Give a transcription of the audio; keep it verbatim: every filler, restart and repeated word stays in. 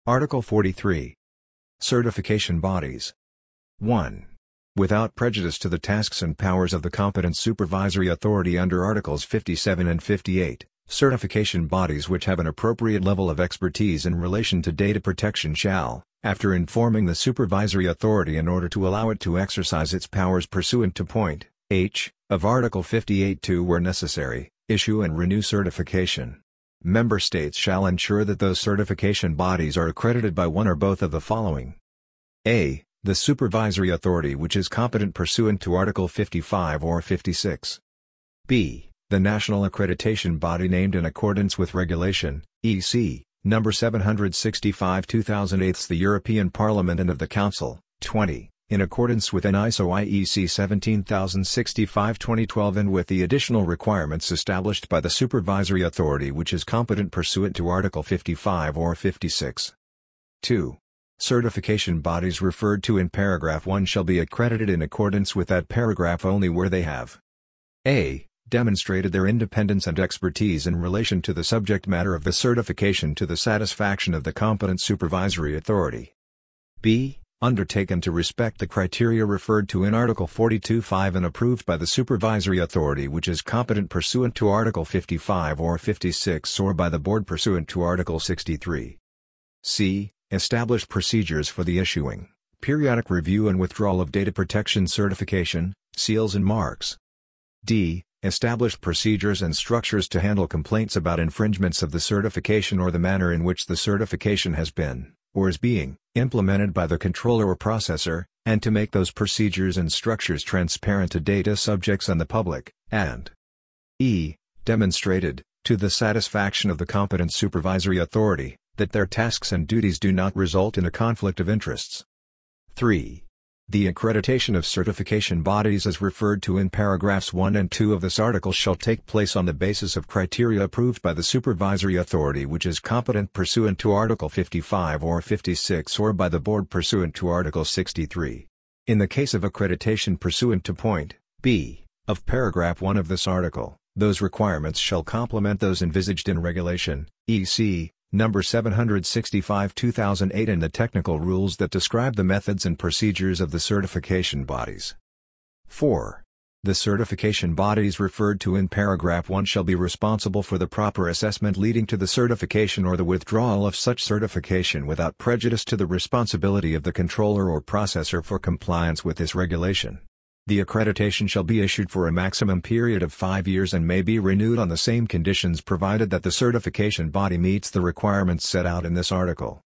Article forty-three. Certification bodies. one. Without prejudice to the tasks and powers of the competent supervisory authority under Articles fifty-seven and fifty-eight, certification bodies which have an appropriate level of expertise in relation to data protection shall, after informing the supervisory authority in order to allow it to exercise its powers pursuant to point H of Article fifty-eight two where necessary, issue and renew certification. Member states shall ensure that those certification bodies are accredited by one or both of the following. A. The supervisory authority which is competent pursuant to Article fifty-five or fifty-six. B. The national accreditation body named in accordance with Regulation, E C, number seven sixty-five two thousand eight the European Parliament and of the Council, twenty, in accordance with N I S O I E C seventeen thousand sixty-five twenty twelve and with the additional requirements established by the supervisory authority which is competent pursuant to Article fifty-five or fifty-six. two. Certification bodies referred to in paragraph one shall be accredited in accordance with that paragraph only where they have a. Demonstrated their independence and expertise in relation to the subject matter of the certification to the satisfaction of the competent supervisory authority. B. Undertaken to respect the criteria referred to in Article forty-two point five and approved by the supervisory authority which is competent pursuant to Article fifty-five or fifty-six or by the board pursuant to Article sixty-three. C. Established procedures for the issuing, periodic review and withdrawal of data protection certification, seals and marks. D. Established procedures and structures to handle complaints about infringements of the certification or the manner in which the certification has been, or is being, implemented by the controller or processor, and to make those procedures and structures transparent to data subjects and the public, and E. Demonstrated, to the satisfaction of the competent supervisory authority, that their tasks and duties do not result in a conflict of interests. three. The accreditation of certification bodies as referred to in paragraphs one and two of this article shall take place on the basis of criteria approved by the supervisory authority which is competent pursuant to Article fifty-five or fifty-six or by the board pursuant to Article sixty-three. In the case of accreditation pursuant to point B of paragraph one of this article, those requirements shall complement those envisaged in Regulation, E C, number seven sixty-five two thousand eight and the technical rules that describe the methods and procedures of the certification bodies. four. The certification bodies referred to in paragraph one shall be responsible for the proper assessment leading to the certification or the withdrawal of such certification without prejudice to the responsibility of the controller or processor for compliance with this regulation. The accreditation shall be issued for a maximum period of five years and may be renewed on the same conditions provided that the certification body meets the requirements set out in this article.